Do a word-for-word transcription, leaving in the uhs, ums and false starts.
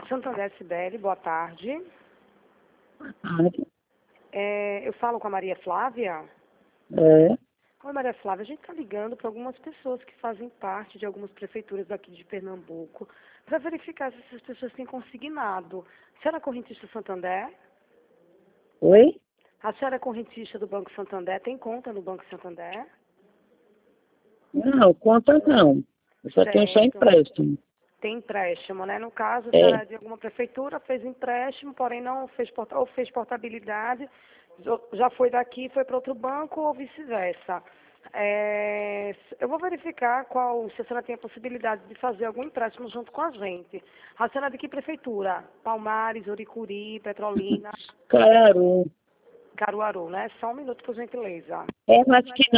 Santander, Sibeli, boa tarde. tarde. É, eu falo com a Maria Flávia. É. Oi, Maria Flávia, a gente está ligando para algumas pessoas que fazem parte de algumas prefeituras daqui de Pernambuco para verificar se essas pessoas têm consignado. A senhora é correntista Santander? Oi? A senhora é correntista do Banco Santander? Tem conta no Banco Santander? Não, conta não. Eu só tenho só Certo. empréstimo. Tem empréstimo, né? No caso, a É. senhora é de alguma prefeitura, fez empréstimo, porém não fez, porta- ou fez portabilidade, já foi daqui, foi para outro banco ou vice-versa. É, eu vou verificar qual, se a senhora tem a possibilidade de fazer algum empréstimo junto com a gente. A senhora é de que prefeitura? Palmares, Uricuri, Petrolina, Caruaru. Caruaru, né? Só um minuto, por gentileza. É, mas que